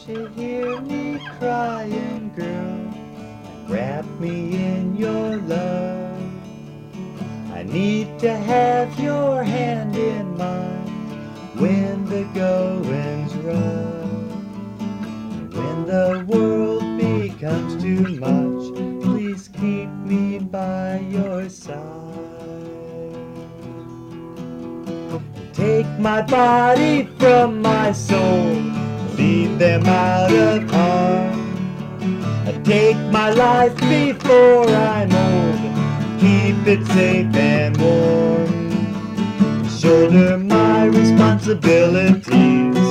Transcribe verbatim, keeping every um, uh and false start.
you hear me crying, girl? Wrap me in your love. I need to have your hand in mine when the going's rough. When the world becomes too much, please keep me by your side. Take my body from my soul, lead them out of harm. Take my life before I'm old, keep it safe and warm. Shoulder my responsibilities,